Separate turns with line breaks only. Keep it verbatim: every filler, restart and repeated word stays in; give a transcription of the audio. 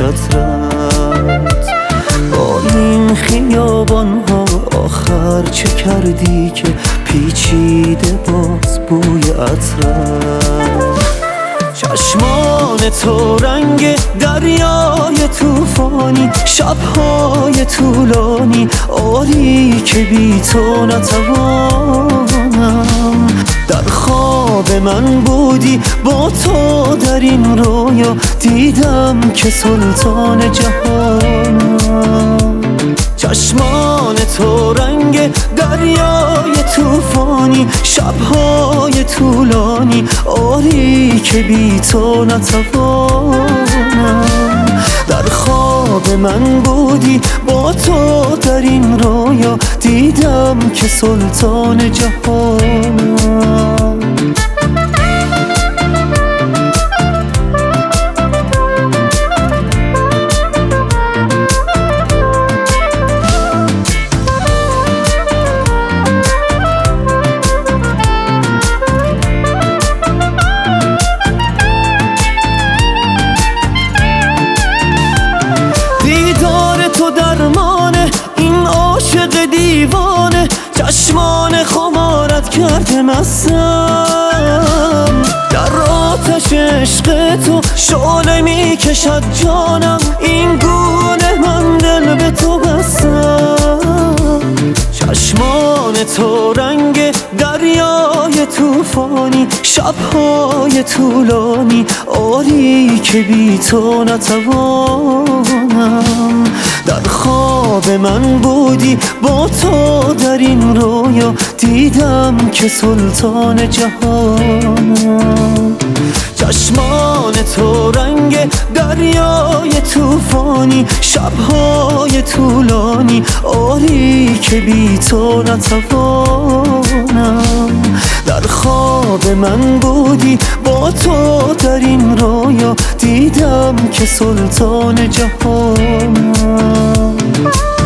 عطرت. با این خیابان ها آخر چه کردی که پیچیده باز بوی عطرت. چشمان تو رنگ دریای طوفانی، شبهای طولانی آری که بی تو نتوانم. در خواب من بودی با تو در این رویا، دیدم که سلطان جهانم. چشمان تو رنگ دریای طوفانی، شبهای طولانی آری که بی تو نتوانم. در خواب من بودی با تو در این رویا، دیدم که سلطان جهانم. تو درمانه این عاشق دیوانه، چشمان خمارت کرده مستم. در آتش عشق تو شعله می کشد جانم، این گونه من دل به تو بستم. چشمان تو رنگ دریای طوفانی، شبهای طولانی آری که بی تو نتوانم. در خواب من بودی با تو در این رویا، دیدم که سلطان جهانم. چشمان تو رنگ دریای طوفانی، شبهای طولانی آری که بی تو نتوانم. در خواب من بودی با تو در این رویا، دیدم که سلطان جهانم.